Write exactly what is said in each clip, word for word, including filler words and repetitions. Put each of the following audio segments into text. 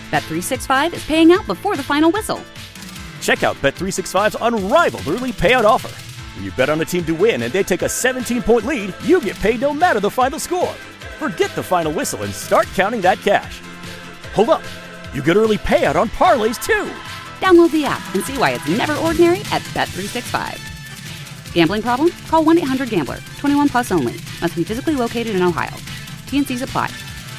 Bet three sixty-five is paying out before the final whistle. Check out Bet three sixty-five's unrivaled early payout offer. When you bet on a team to win and they take a seventeen-point lead, you get paid no matter the final score. Forget the final whistle and start counting that cash. Hold up. You get early payout on parlays, too. Download the app and see why it's never ordinary at Bet three sixty-five. Gambling problem? Call one eight hundred gambler. twenty-one plus only. Must be physically located in Ohio. T N Cs apply.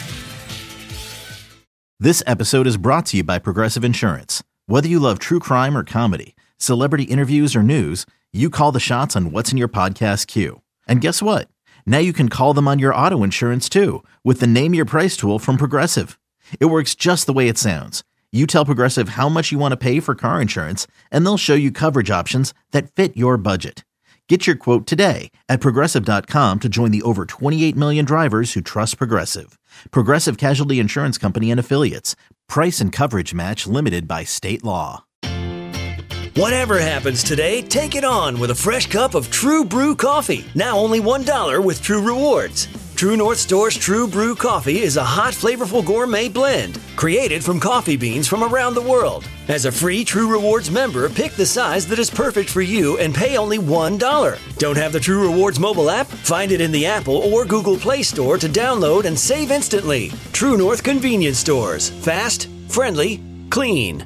This episode is brought to you by Progressive Insurance. Whether you love true crime or comedy, celebrity interviews or news, you call the shots on what's in your podcast queue. And guess what? Now you can call them on your auto insurance too with the Name Your Price tool from Progressive. It works just the way it sounds. You tell Progressive how much you want to pay for car insurance, and they'll show you coverage options that fit your budget. Get your quote today at Progressive dot com to join the over twenty-eight million drivers who trust Progressive. Progressive Casualty Insurance Company and Affiliates. Price and coverage match limited by state law. Whatever happens today, take it on with a fresh cup of True Brew coffee. Now only one dollar with True Rewards. True North Store's True Brew coffee is a hot, flavorful gourmet blend created from coffee beans from around the world. As a free True Rewards member, pick the size that is perfect for you and pay only one dollar. Don't have the True Rewards mobile app? Find it in the Apple or Google Play Store to download and save instantly. True North Convenience Stores. Fast, friendly, clean.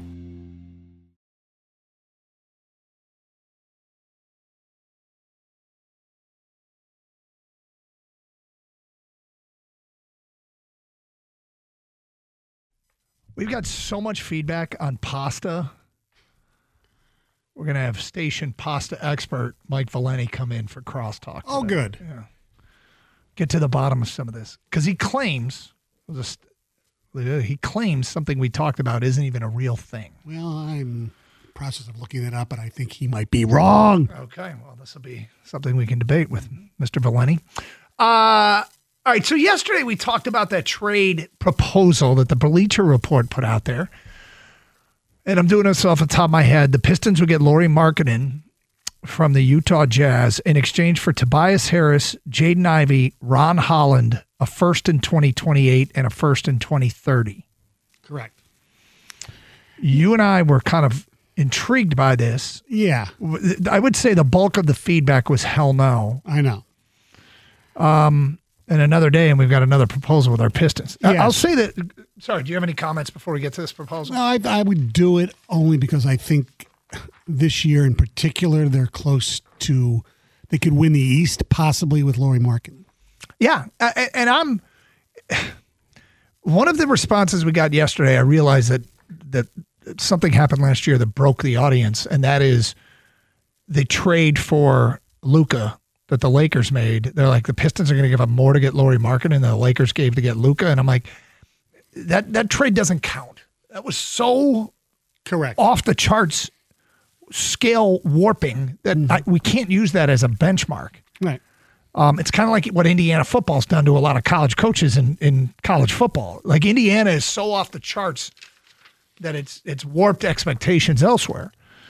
We've got so much feedback on pasta. We're going to have station pasta expert Mike Valenti come in for Crosstalk. Oh, today. good. Yeah. Get to the bottom of some of this. Because he claims, he claims something we talked about isn't even a real thing. Well, I'm in the process of looking it up, and I think he might be wrong. Okay, well, this will be something we can debate with Mister Valenti. Uh... All right, so yesterday we talked about that trade proposal that the Bleacher Report put out there. And I'm doing this off the top of my head. The Pistons would get Lauri Markkanen from the Utah Jazz in exchange for Tobias Harris, Jaden Ivey, Ron Holland, a first in twenty twenty-eight and a first in twenty thirty. Correct. You and I were kind of intrigued by this. Yeah. I would say the bulk of the feedback was hell no. I know. Um... And another day, and we've got another proposal with our Pistons. Yes. I'll say that. Sorry, do you have any comments before we get to this proposal? No, I, I would do it only because I think this year in particular, they're close to, they could win the East possibly with Lauri Markkanen. Yeah, and I'm, one of the responses we got yesterday, I realized that, that something happened last year that broke the audience, and that is they trade for Luka that the Lakers made. They're like, the Pistons are going to give up more to get Lauri Markkanen than the Lakers gave to get Luka. And I'm like, that that trade doesn't count. That was so correct, off the charts, scale warping that mm-hmm. I, we can't use that as a benchmark. Right. Um, it's kind of like what Indiana football's done to a lot of college coaches in, in college football. Like Indiana is so off the charts that it's it's warped expectations elsewhere.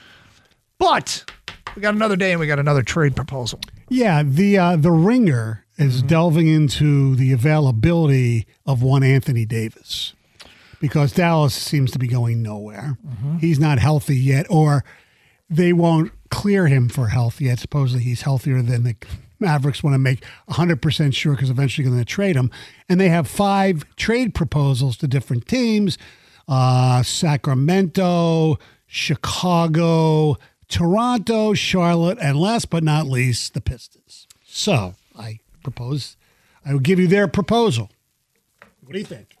But we got another day and we got another trade proposal. Yeah, the uh, the Ringer is mm-hmm. delving into the availability of one Anthony Davis because Dallas seems to be going nowhere. Mm-hmm. He's not healthy yet, or they won't clear him for health yet. Supposedly he's healthier than the Mavericks want to make one hundred percent sure because eventually they're going to trade him. And they have five trade proposals to different teams, uh, Sacramento, Chicago, Toronto, Charlotte, and last but not least, the Pistons. So I propose, I will give you their proposal. What do you think?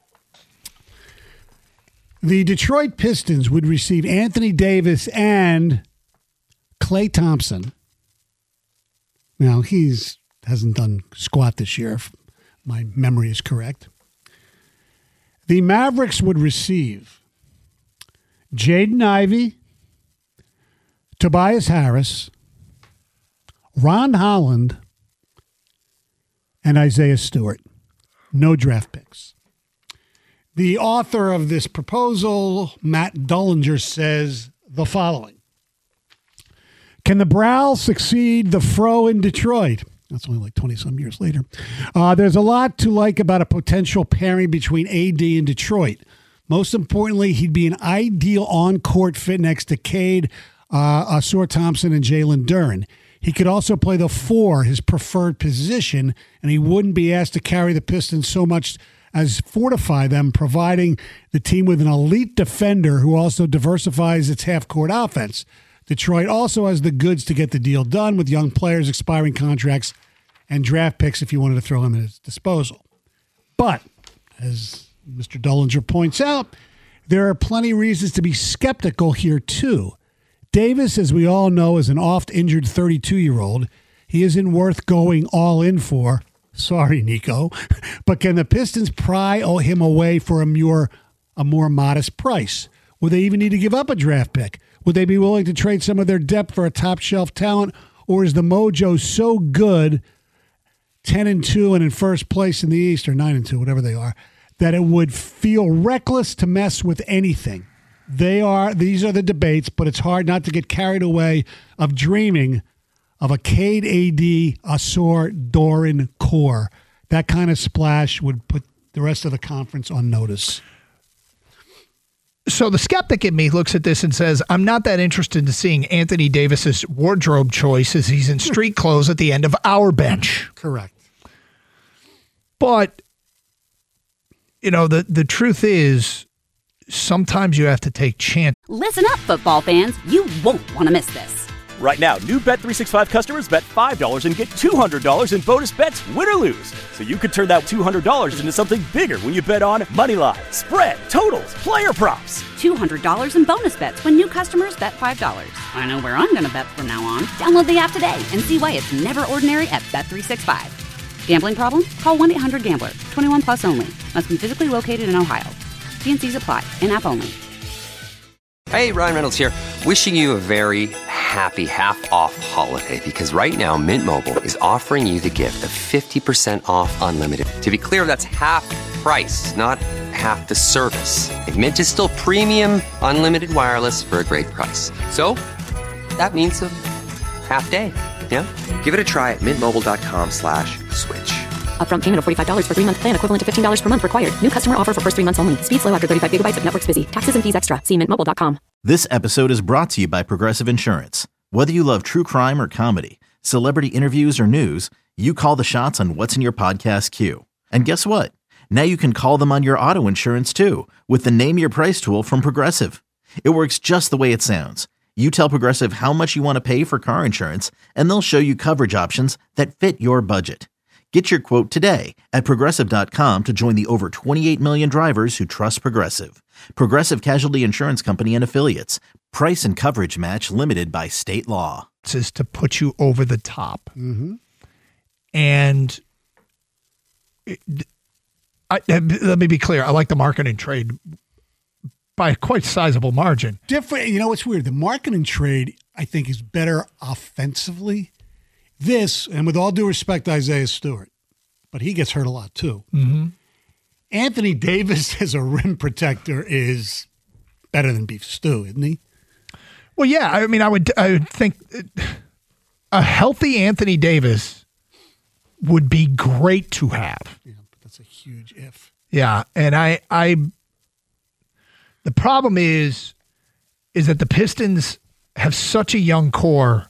The Detroit Pistons would receive Anthony Davis and Klay Thompson. Now, he's hasn't done squat this year, if my memory is correct. The Mavericks would receive Jaden Ivey, Tobias Harris, Ron Holland, and Isaiah Stewart. No draft picks. The author of this proposal, Matt Dullinger, says the following. Can the Browl succeed the Fro in Detroit? That's only like twenty-some years later. Uh, there's a lot to like about a potential pairing between A D and Detroit. Most importantly, he'd be an ideal on-court fit next to Cade, uh, Ausar Thompson, and Jalen Duren. He could also play the four, his preferred position, and he wouldn't be asked to carry the Pistons so much as fortify them, providing the team with an elite defender who also diversifies its half-court offense. Detroit also has the goods to get the deal done with young players, expiring contracts, and draft picks if you wanted to throw them at his disposal. But, as Mister Dullinger points out, there are plenty of reasons to be skeptical here, too. Davis, as we all know, is an oft-injured thirty-two-year-old. He isn't worth going all in for. Sorry, Nico. But can the Pistons pry him away for a more, a more modest price? Would they even need to give up a draft pick? Would they be willing to trade some of their depth for a top-shelf talent? Or is the mojo so good, ten and two and in first place in the East, or nine and two, whatever they are, that it would feel reckless to mess with anything? They are, these are the debates, but it's hard not to get carried away of dreaming of a Cade A D, Ausar, Duren core. That kind of splash would put the rest of the conference on notice. So the skeptic in me looks at this and says, I'm not that interested in seeing Anthony Davis's wardrobe choice as he's in street clothes at the end of our bench. Correct. But, you know, the, the truth is, sometimes you have to take chances. Listen up, football fans. You won't want to miss this. Right now, new Bet three sixty-five customers bet five dollars and get two hundred dollars in bonus bets, win or lose. So you could turn that two hundred dollars into something bigger when you bet on moneyline, spread, totals, player props. two hundred dollars in bonus bets when new customers bet five dollars. I know where I'm going to bet from now on. Download the app today and see why it's never ordinary at Bet three sixty-five. Gambling problem? Call one eight hundred gambler. twenty-one plus only. Must be physically located in Ohio. T N Cs apply. In-app only. Hey, Ryan Reynolds here. Wishing you a very happy half-off holiday, because right now Mint Mobile is offering you the gift of fifty percent off unlimited. To be clear, that's half price, not half the service. And Mint is still premium unlimited wireless for a great price. So that means a half day. Yeah? Give it a try at mintmobile.com slash switch. Upfront payment of forty-five dollars for three-month plan, equivalent to fifteen dollars per month required. New customer offer for first three months only. Speed slow after thirty-five gigabytes if network's busy. Taxes and fees extra. See mint mobile dot com. This episode is brought to you by Progressive Insurance. Whether you love true crime or comedy, celebrity interviews or news, you call the shots on what's in your podcast queue. And guess what? Now you can call them on your auto insurance too with the Name Your Price tool from Progressive. It works just the way it sounds. You tell Progressive how much you want to pay for car insurance, and they'll show you coverage options that fit your budget. Get your quote today at Progressive dot com to join the over twenty-eight million drivers who trust Progressive. Progressive Casualty Insurance Company and Affiliates. Price and coverage match limited by state law. Is to put you over the top. Mm-hmm. And it, I, let me be clear. I like the marketing trade by a quite sizable margin. Different. You know what's weird? The marketing trade, I think, is better offensively. This, and with all due respect, Isaiah Stewart, but he gets hurt a lot too. Mm-hmm. Anthony Davis as a rim protector is better than Beef Stew, isn't he? Well, yeah. I mean, I would, I would think a healthy Anthony Davis would be great to have. Yeah, but that's a huge if. Yeah, and I, I. The problem is, is that the Pistons have such a young core.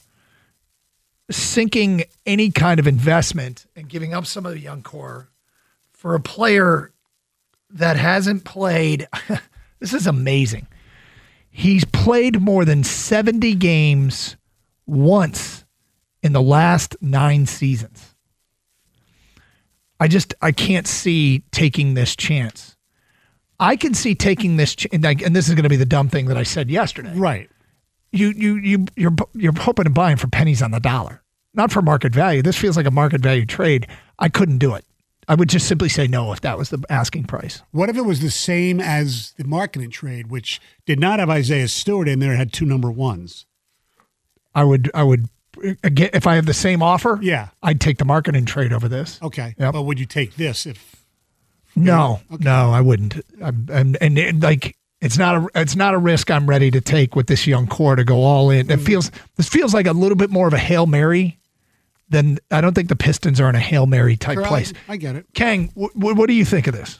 Sinking any kind of investment and giving up some of the young core for a player that hasn't played. This is amazing. He's played more than seventy games once in the last nine seasons. I just, I can't see taking this chance. I can see taking this, ch- and, I, and this is going to be the dumb thing that I said yesterday. Right. You you you you're you're hoping and buying for pennies on the dollar, not for market value. This feels like a market value trade. I couldn't do it. I would just simply say no if that was the asking price. What if it was the same as the marketing trade, which did not have Isaiah Stewart in there, it had two number ones? I would I would again if I have the same offer. Yeah, I'd take the marketing trade over this. Okay, yep. But would you take this if? No, okay. no, I wouldn't. I'm, and and it, like. It's not a it's not a risk I'm ready to take with this young core to go all in. It feels this feels like a little bit more of a Hail Mary than I don't think the Pistons are in a Hail Mary type Right, place. I get it. Kang, w- w- what do you think of this?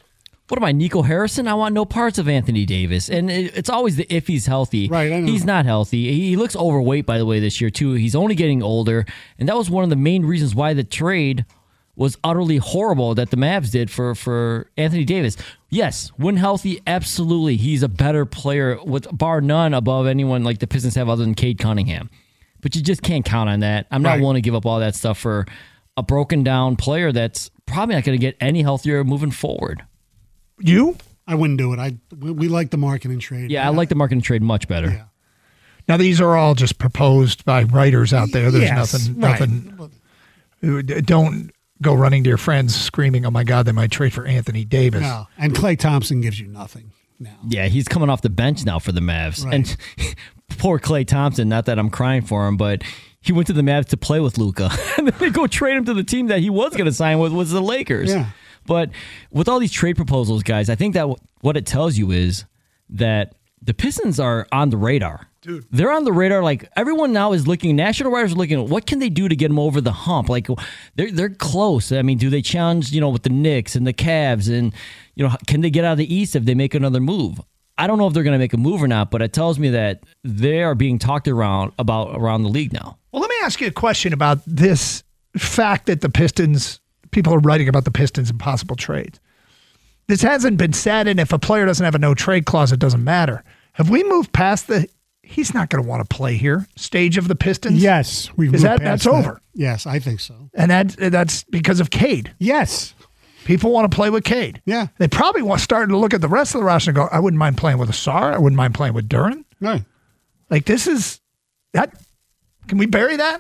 What am I, Nico Harrison? I want no parts of Anthony Davis. And it, it's always the if he's healthy. Right, I know. He's not healthy. He looks overweight, by the way, this year, too. He's only getting older. And that was one of the main reasons why the trade was utterly horrible that the Mavs did for, for Anthony Davis. Yes, when healthy, absolutely. He's a better player, with bar none above anyone like the Pistons have other than Cade Cunningham. But you just can't count on that. I'm not Right. willing to give up all that stuff for a broken down player that's probably not going to get any healthier moving forward. You? I wouldn't do it. I we, we like the market and trade. Yeah, I like the market and trade much better. Yeah. Now, these are all just proposed by writers out there. There's Yes, nothing, right. nothing. Don't go running to your friends screaming, oh my God, they might trade for Anthony Davis. No. And Klay Thompson gives you nothing now. Yeah, he's coming off the bench now for the Mavs. Right. And poor Klay Thompson, not that I'm crying for him, but he went to the Mavs to play with Luka. And then they go trade him to the team that he was going to sign with, was the Lakers. Yeah. But with all these trade proposals, guys, I think that w- what it tells you is that the Pistons are on the radar. Dude. They're on the radar. Like, everyone now is looking, national writers are looking at what can they do to get them over the hump. Like, they're they're close. I mean, do they challenge, you know, with the Knicks and the Cavs? And, you know, can they get out of the East if they make another move? I don't know if they're going to make a move or not, but it tells me that they are being talked around about around the league now. Well, let me ask you a question about this fact that the Pistons, people are writing about the Pistons and possible trades. This hasn't been said, and if a player doesn't have a no-trade clause, it doesn't matter. Have we moved past the he's not going to want to play here stage of the Pistons? Yes. We've Is moved that past that's over? Yes, I think so. And that that's because of Cade. Yes. People want to play with Cade. Yeah. They probably want starting to look at the rest of the roster and go, I wouldn't mind playing with Asar. I wouldn't mind playing with Duren. No. Like, this is that. Can we bury that?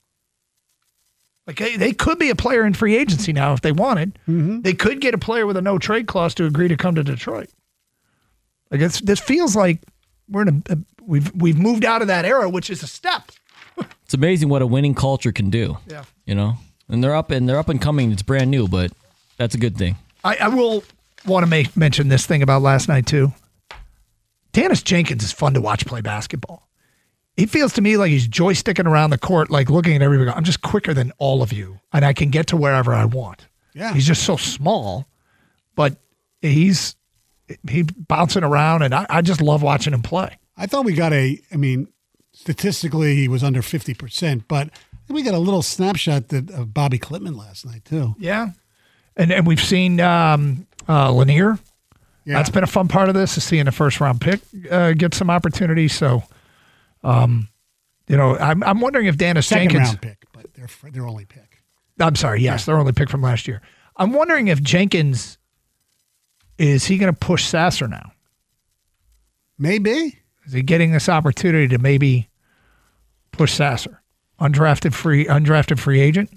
Like, they, they could be a player in free agency now if they wanted. Mm-hmm. They could get a player with a no trade clause to agree to come to Detroit. Like, it's, this feels like we're in a, a we've we've moved out of that era, which is a step. It's amazing what a winning culture can do. Yeah. You know? And they're up and they're up and coming. It's brand new, but that's a good thing. I, I will want to make mention this thing about last night too. Dennis Jenkins is fun to watch play basketball. He feels to me like he's joysticking around the court, like looking at everybody. I'm just quicker than all of you, and I can get to wherever I want. Yeah. He's just so small, but he's he bouncing around, and I, I just love watching him play. I thought we got a, I mean, statistically he was under fifty percent, but we got a little snapshot that, of Bobby Klitman last night too. Yeah. And and we've seen um, uh, Lanier. Yeah. That's been a fun part of this, is seeing a first round pick uh, get some opportunities. So, um, you know, I'm I'm wondering if Dennis Second Jenkins. round pick, but they're their only pick. I'm sorry. Yes, their only pick from last year. I'm wondering if Jenkins is he going to push Sasser now? Maybe. Is he getting this opportunity to maybe push Sasser, undrafted free undrafted free agent?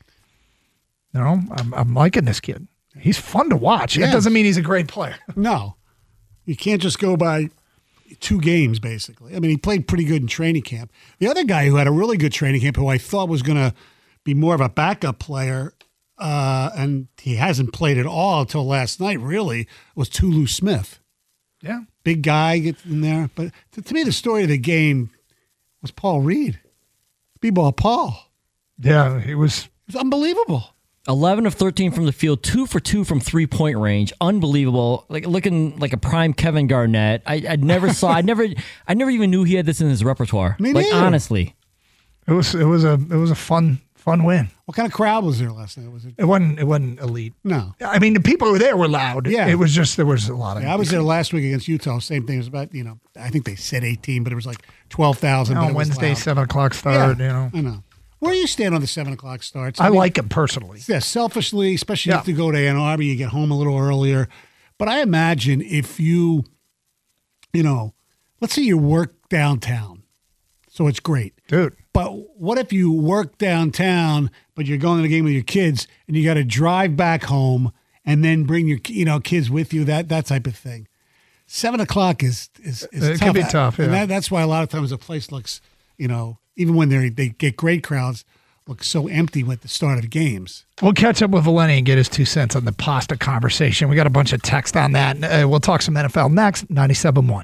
No, I'm I'm liking this kid. He's fun to watch. Yeah. That doesn't mean he's a great player. No, you can't just go by two games, basically. I mean, he played pretty good in training camp. The other guy who had a really good training camp, who I thought was going to be more of a backup player, uh, and he hasn't played at all until last night, really, was Tulu Smith. Yeah. Big guy gets in there. But to, to me, the story of the game was Paul Reed. B-ball Paul. Yeah, he was. It was unbelievable. eleven of thirteen from the field, two for two from three-point range. Unbelievable. Like looking like a prime Kevin Garnett. I, I never saw, I never I never even knew he had this in his repertoire. Me like, neither. honestly. It was it was a it was a fun fun win. What kind of crowd was there last night? Was it? It wasn't it wasn't elite. No. I mean, the people who were there were loud. Yeah. It was just there was a lot of. Yeah, I was there last week against Utah. Same thing. It was about, you know, I think they said eighteen, but it was like twelve thousand. On Wednesday, seven o'clock start. Yeah, You know, I know. Where do you stand on the seven o'clock starts? I mean, like him personally. Yeah, selfishly, especially Yeah. if you go to Ann Arbor, you get home a little earlier. But I imagine if you, you know, let's say you work downtown, so it's great. Dude. But what if you work downtown, but you're going to the game with your kids, and you got to drive back home and then bring your, you know, kids with you? That that type of thing. Seven o'clock is is, is It tough. can be tough, And yeah. that, that's why a lot of times a place looks, you know, even when they they get great crowds, look so empty with the start of the games. We'll catch up with Valenti and get his two cents on the pasta conversation. We got a bunch of text on that. Uh, we'll talk some N F L next. ninety-seven point one.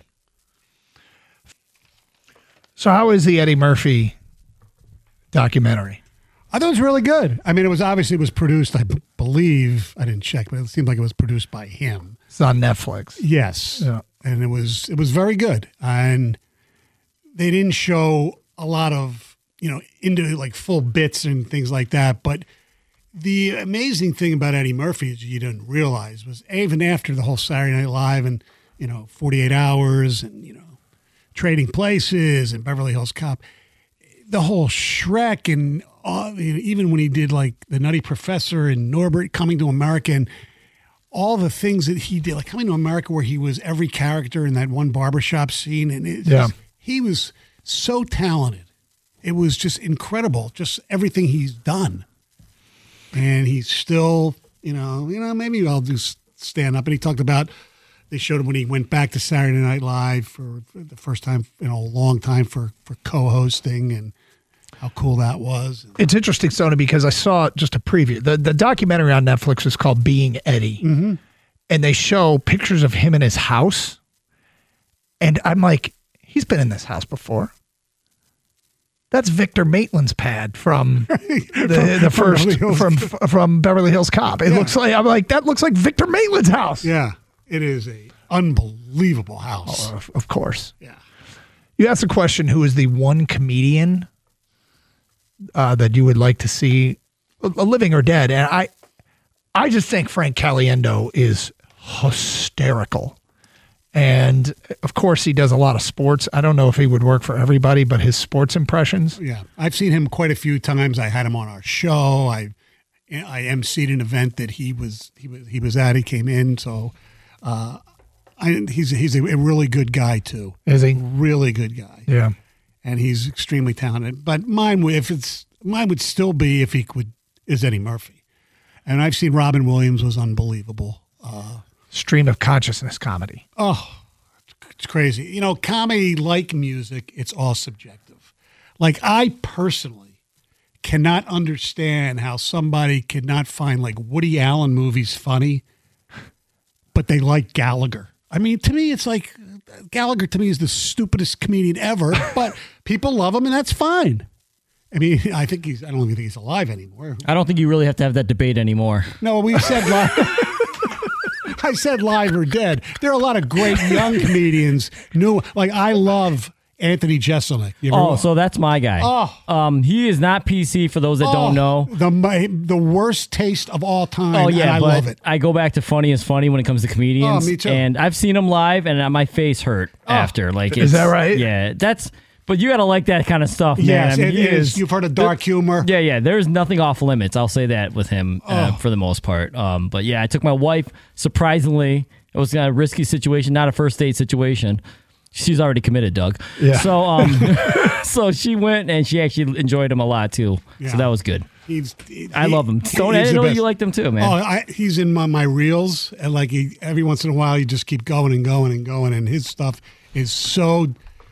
So, how is the Eddie Murphy documentary? I thought it was really good. I mean, it was obviously it was produced, I b- believe, I didn't check, but it seemed like it was produced by him. It's on Netflix. Yes. Yeah. And it was it was very good. And they didn't show a lot of, you know, into like full bits and things like that. But the amazing thing about Eddie Murphy is you didn't realize was even after the whole Saturday Night Live and, you know, forty-eight hours and, you know, Trading Places and Beverly Hills Cop, the whole Shrek and uh, even when he did like The Nutty Professor and Norbert Coming to America and all the things that he did, like Coming to America where he was every character in that one barbershop scene. And it Yeah. just, he was so talented. It was just incredible, just everything he's done. And he's still, you know, you know, maybe I'll do stand up. And he talked about, they showed him when he went back to Saturday Night Live for, for the first time in a long time for, for co-hosting and how cool that was. It's interesting, Sony, because I saw just a preview. The the documentary on Netflix is called Being Eddie. Mm-hmm. And they show pictures of him in his house. And I'm like, he's been in this house before. That's Victor Maitland's pad from the, the from first Beverly Hills. from from Beverly Hills Cop. It Yeah. looks like I'm like that looks like Victor Maitland's house. Yeah, it is a unbelievable house. Oh, of, of course. Yeah. You asked the question: who is the one comedian uh, that you would like to see, uh, living or dead? And I, I just think Frank Caliendo is hysterical. And of course, he does a lot of sports. I don't know if he would work for everybody, but his sports impressions. Yeah, I've seen him quite a few times. I had him on our show. I I emceed an event that he was he was he was at. He came in, so uh, I, he's he's a really good guy too. Is he? Really good guy. Yeah. And he's extremely talented. But mine, would- if it's mine, would still be if he could is Eddie Murphy. And I've seen Robin Williams was unbelievable. Uh, Stream of consciousness comedy. Oh, it's crazy. You know, comedy, like music, it's all subjective. Like, I personally cannot understand how somebody could not find, like, Woody Allen movies funny, but they like Gallagher. I mean, to me, it's like, Gallagher to me is the stupidest comedian ever, but people love him, and that's fine. I mean, I think he's, I don't even think he's alive anymore. I don't think you really have to have that debate anymore. No, we said live. I said live or dead. There are a lot of great young comedians. New, like I love Anthony Jeselnik. You ever Oh, watch- so that's my guy. Oh. Um, he is not P C for those that Oh, don't know. the my, the worst taste of all time. Oh and yeah, I but love it. I go back to funny is funny when it comes to comedians. Oh, me too. And I've seen him live, and my face hurt after. Like, Is it's- that right? Yeah, that's. But you got to like that kind of stuff, man. Yes, I mean, it he is. You've heard of dark humor. Yeah, yeah. There's nothing off limits. I'll say that with him uh, Oh. for the most part. Um, but yeah, I took my wife. Surprisingly, it was a risky situation, not a first date situation. She's already committed, Doug. Yeah. So, um, so she went and she actually enjoyed him a lot too. Yeah. So that was good. He's, he, I love him. Stone, I he's didn't the know best. you liked him too, man. Oh, I, he's in my, my reels, and like he, every once in a while, you just keep going and going and going, and his stuff is so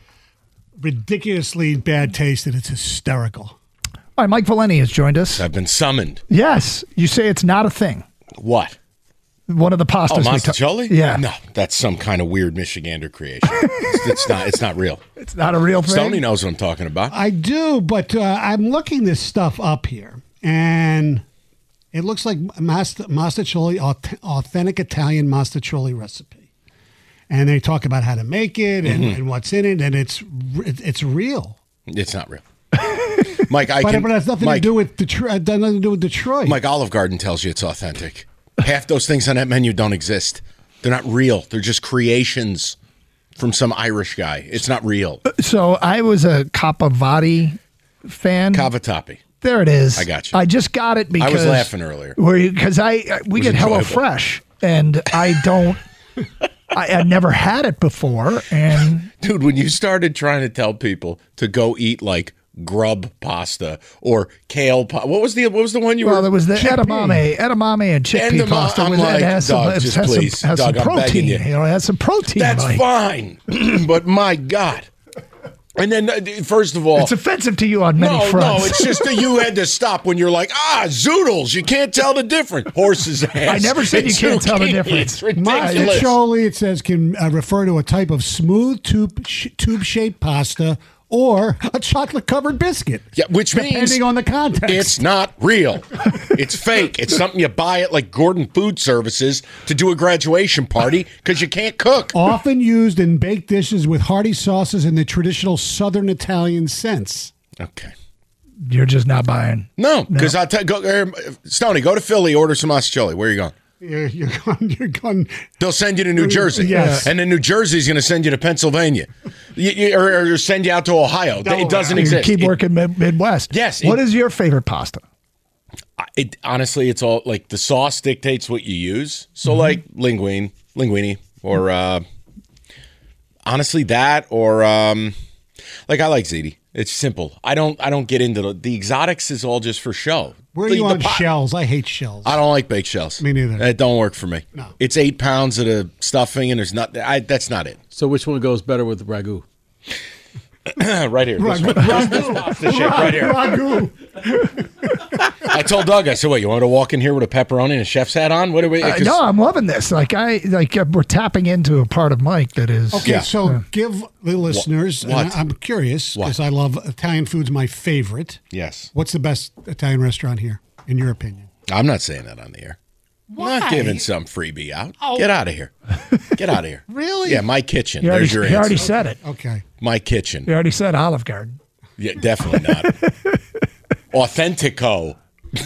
ridiculously bad taste that it's hysterical. All right, Mike Valeni has joined us. I've been summoned. Yes, you say it's not a thing. What? One of the pastas. Oh, we ta- Mastacholi? Yeah. No, that's some kind of weird Michigander creation. it's, it's not. It's not real. It's not a real thing. Stoney knows what I'm talking about. I do, but uh, I'm looking this stuff up here, and it looks like mast- mastacholi, auth- authentic Italian mastacholi recipe. And they talk about how to make it and, Mm-hmm. and what's in it, and it's it's real. It's not real. Mike, I But, can. but it has nothing Mike, to do with Detroit. It has nothing to do with Detroit. Mike, Olive Garden tells you it's authentic. Half those things on that menu don't exist. They're not real. They're just creations from some Irish guy. It's not real. So I was a Capovati fan. Cavatappi. There it is. I got you. I just got it because I was laughing earlier. Because I we was get enjoyable. HelloFresh and I don't. I had never had it before, and Dude, when you started trying to tell people to go eat like grub pasta or kale pasta, what was the what was the one you well, were? there was the Chickpea. edamame, edamame and chickpea Edamame, pasta. I'm with like, it has some, Doug, it just has please, some, has Doug, some I'm begging protein. you. You know, it has some protein. That's like. fine, but my God. And then, uh, first of all, It's offensive to you on many no, fronts. no, it's just that you had to stop when you're like, ah, zoodles. You can't tell the difference. Horse's ass. I never said you It's can't tell the zucchini. difference. It's ridiculous. Mastacholi, it says, can uh, refer to a type of smooth tube sh- tube-shaped pasta or a chocolate-covered biscuit. Yeah, which depending means on the context. It's not real. It's fake. It's something you buy at like Gordon Food Services to do a graduation party because you can't cook. Often used in baked dishes with hearty sauces in the traditional Southern Italian sense. Okay. You're just not buying. No, because no. I'll tell go uh, Stoney, go to Philly, order some Chili. Where are you going? You're, you're going. You're going. They'll send you to New Jersey, yes, and then New Jersey's going to send you to Pennsylvania, you, you, or, or send you out to Ohio. No, it doesn't you exist. Keep it, working mid- Midwest. Yes. What it, is your favorite pasta? It honestly, it's all like the sauce dictates what you use. So mm-hmm. like linguine, linguine, or uh, honestly that, or um, like I like ziti. It's simple. I don't. I don't get into the, the exotics. Is all just for show. Where are the, you on pot, shells? I hate shells. I don't like baked shells. Me neither. It don't work for me. No. It's eight pounds of the stuffing, and there's not. I, that's not it. So which one goes better with ragu? Right here. Ragu. Ragu. The shape right here. Ragu. I told Doug, I said, "What? You want me to walk in here with a pepperoni and a chef's hat on? What are we?" Uh, no, I'm loving this. Like I like uh, we're tapping into a part of Mike that is. Okay, yeah. so yeah. give the listeners. What? And I'm curious because I love Italian food's my favorite. Yes. What's the best Italian restaurant here, in your opinion? I'm not saying that on the air. Why? I'm not giving some freebie out. Oh. Get out of here. Get out of here. Really? Yeah, my kitchen. You already, There's your you answer. already said it. Okay. My kitchen. You already said Olive Garden. Yeah, definitely not. Authentico.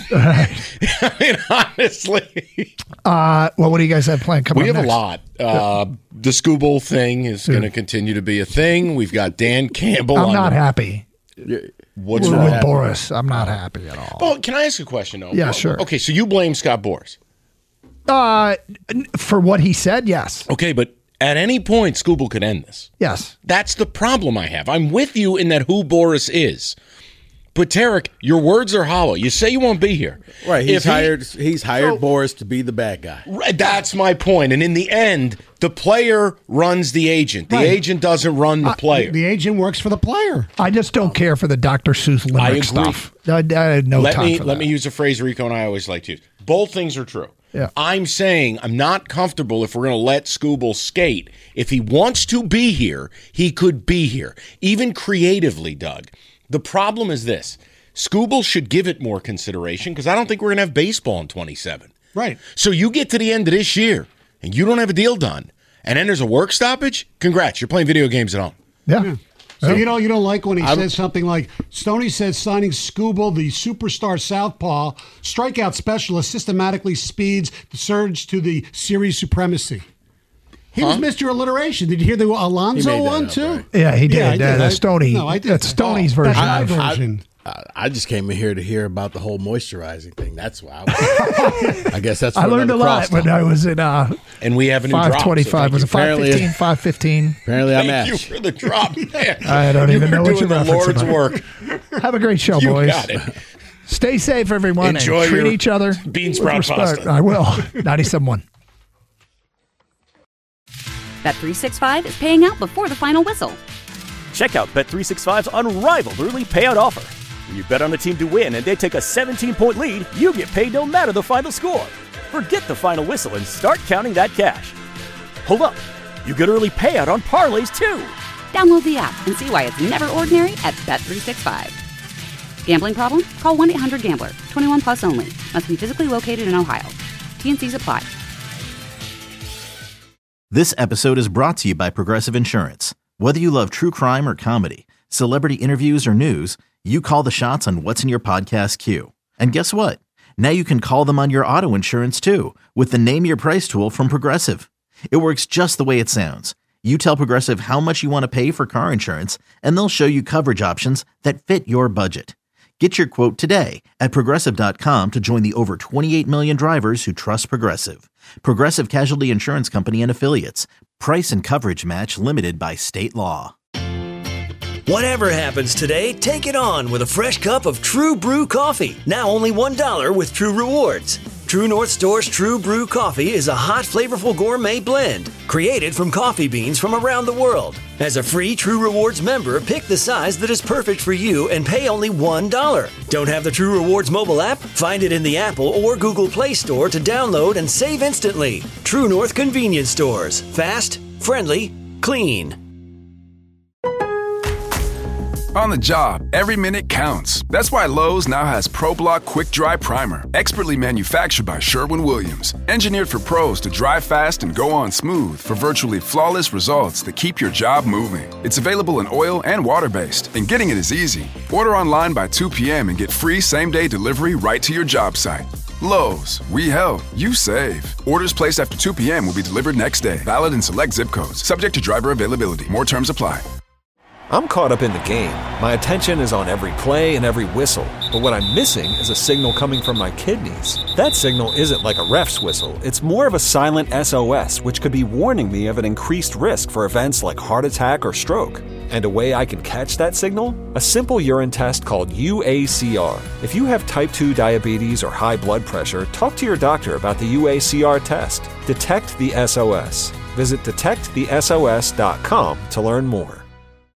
I mean, honestly. Uh, well, what do you guys have planned coming We up have next? a lot. Uh, the Scooble thing is going to continue to be a thing. We've got Dan Campbell. I'm on not the, happy. What's with, wrong? with Boris? I'm not happy at all. Oh, can I ask a question, though? Yeah, Well, sure. Okay, so you blame Scott Boras. Uh, for what he said, yes. Okay, but at any point, Scooble could end this. Yes. That's the problem I have. I'm with you in that who Boris is. But Tarek, your words are hollow. You say you won't be here. Right. He's If he- hired he's hired So- Boris to be the bad guy. Right, that's my point. And in the end, the player runs the agent. The Right. agent doesn't run the player. The agent works for the player. I just don't care for the Doctor Seuss I agree. limerick stuff. I, I had no let time me for let that. me use a phrase Rico and I always like to use. Both things are true. Yeah. I'm saying I'm not comfortable if we're going to let Scooble skate. If he wants to be here, he could be here, even creatively, Doug. The problem is this. Scooble should give it more consideration because I don't think we're going to have baseball in twenty-seven. Right. So you get to the end of this year and you don't have a deal done, and then there's a work stoppage? Congrats, you're playing video games at home. Yeah. Yeah. So Yeah. you know you don't like when he I'm- says something like Stoney says signing Scooble, the superstar southpaw strikeout specialist, systematically speeds the surge to the series supremacy. He was Huh? Mister Alliteration. Did you hear the Alonzo He made that one up, too? right? Yeah, he did. Yeah, I uh, did. the I- Stoney. no, I did. That's Stoney's Oh, version. that's my I- version. I, I just came in here to hear about the whole moisturizing thing. That's why. I, was, I guess that's. I for learned a another lot crosstalk. when I was in uh, And we have a new drop. five so twenty-five. thank Was you. it five Apparently- fifteen? five fifteen. Apparently, I'm Thank you Ash. for the drop, man. I don't You even were know what doing you're the Lord's referencing. work. Have a great show, You boys. got it. Stay safe, everyone. Enjoy and treat your each other bean with sprout respect. pasta. I will. ninety-seven point one. Bet three sixty-five is paying out before the final whistle. Check out Bet three sixty-five's unrivaled early payout offer. When you bet on a team to win and they take a seventeen-point lead, you get paid no matter the final score. Forget the final whistle and start counting that cash. Hold up. You get early payout on parlays too. Download the app and see why it's never ordinary at Bet three sixty-five. Gambling problem? Call one eight hundred gambler. twenty-one plus only. Must be physically located in Ohio. T and C's apply. This episode is brought to you by Progressive Insurance. Whether you love true crime or comedy, celebrity interviews or news, you call the shots on what's in your podcast queue. And guess what? Now you can call them on your auto insurance too with the Name Your Price tool from Progressive. It works just the way it sounds. You tell Progressive how much you want to pay for car insurance, and they'll show you coverage options that fit your budget. Get your quote today at Progressive dot com to join the over twenty-eight million drivers who trust Progressive. Progressive Casualty Insurance Company and Affiliates. Price and coverage match limited by state law. Whatever happens today, take it on with a fresh cup of True Brew coffee. Now only one dollar with True Rewards. True North Store's True Brew coffee is a hot, flavorful gourmet blend created from coffee beans from around the world. As a free True Rewards member, pick the size that is perfect for you and pay only one dollar. Don't have the True Rewards mobile app? Find it in the Apple or Google Play Store to download and save instantly. True North Convenience Stores. Fast, friendly, clean. On the job, every minute counts. That's why Lowe's now has ProBlock Quick Dry Primer, expertly manufactured by Sherwin-Williams. Engineered for pros to dry fast and go on smooth for virtually flawless results that keep your job moving. It's available in oil and water-based, and getting it is easy. Order online by two p.m. and get free same-day delivery right to your job site. Lowe's, we help, you save. Orders placed after two p.m. will be delivered next day. Valid in select zip codes. Subject to driver availability. More terms apply. I'm caught up in the game. My attention is on every play and every whistle. But what I'm missing is a signal coming from my kidneys. That signal isn't like a ref's whistle. It's more of a silent S O S, which could be warning me of an increased risk for events like heart attack or stroke. And a way I can catch that signal? A simple urine test called U A C R. If you have type two diabetes or high blood pressure, talk to your doctor about the U A C R test. Detect the S O S. Visit detect the S O S dot com to learn more.